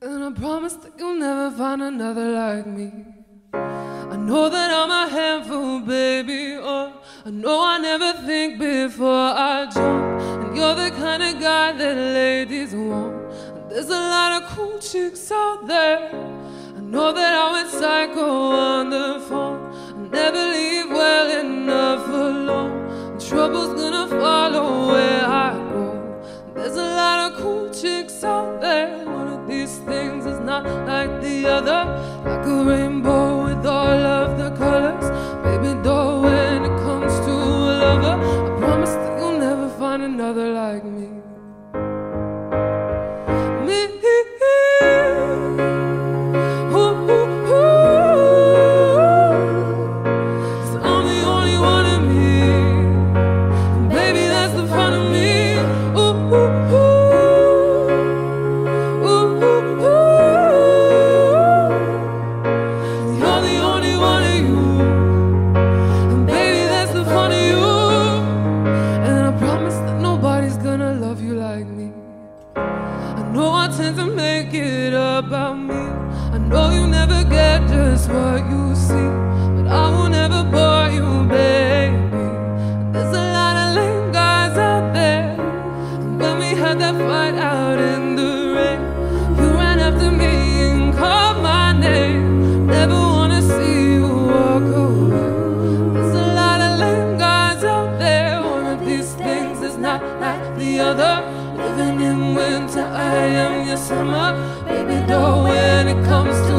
And I promise that you'll never find another like me. I know that I'm a handful, baby. Oh, I know I never think before I jump. And you're the kind of guy that ladies want. And there's a lot of cool chicks out there. I know that I went psycho on the phone. I never leave well enough alone. Trouble's gonna follow where I go. There's a lot of cool chicks out there. One of these things is not like the other. Like a rainbow with all of the colors. Baby doll, when it comes to a lover, I promise that you'll never find another like me. I know I tend to make it about me. I know you never get just what you see, but I will never bore you, baby. There's a lot of lame guys out there. And when we had that fight out in the rain, you ran after me and called my name. Never wanna see you walk away. There's a lot of lame guys out there. One of these things is not like the other. Living in winter, I am your summer. Baby doll, when it comes to